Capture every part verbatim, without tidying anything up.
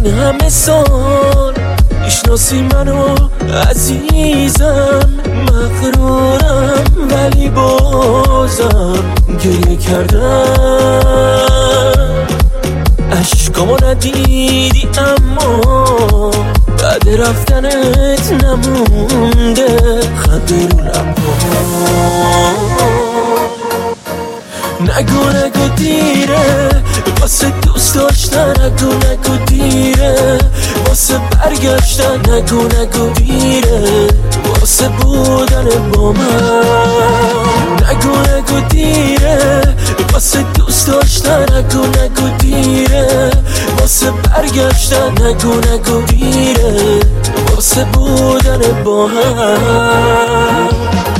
همه سال میشناسی منو عزیزم، مغرورم ولی بازم گریه کردم. عشقامو ندیدی اما بعد رفتنت نمونده خنده رو لب‌ها. نگو نگو دیره واسه دوست داشتن، نگو نگو دیره واسه برگشتن، نگو نگو دیره واسه بودن با من. نگو نگو دیره واسه دوست داشتن، نگو نگو دیره واسه برگشتن، نگو نگو دیره واسه بودن با هم.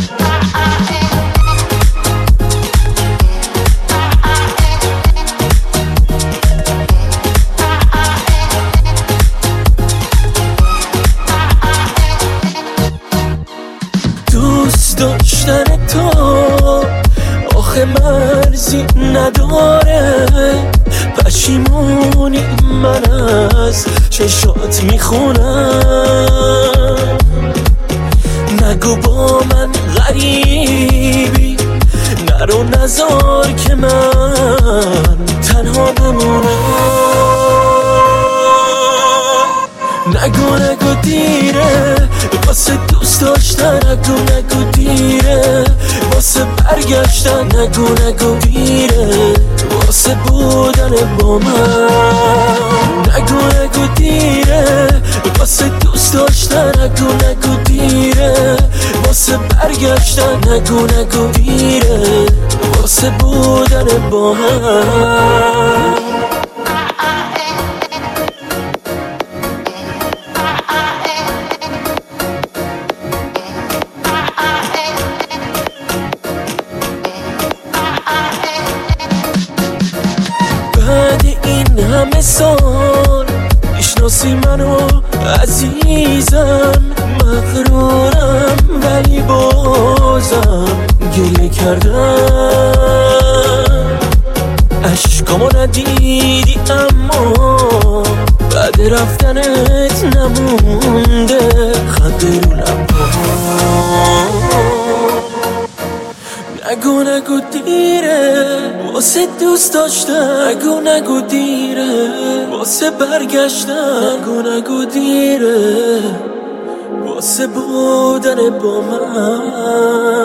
دوست داشتن تو آخه مرزی نداره، پشیمونی من از چشات میخونم. نگو با من غریبی، نرو نزار که من تنها بمونم. نگو نگو دیره واسه دوست داشتن، نگو نگو دیره واسه برگشتن، نگو نگو دیره واسه بودن با من. نگو نگو دیره واسه دوست داشتن، نگو نگو دیره واسه برگشتن، نگو نگو دیره واسه بودن با هم. بعد این همه سال میشناسی منو عزیزم، مغرورم ولی بازم گریه کردم. عشقامو ندیدی اما بعد رفتنت نمونده خنده رو لب‌ها. نگو نگو دیره واسه دوست داشتن، نگو نگو دیره واسه برگشتن، نگو نگو دیره واسه بودن با من.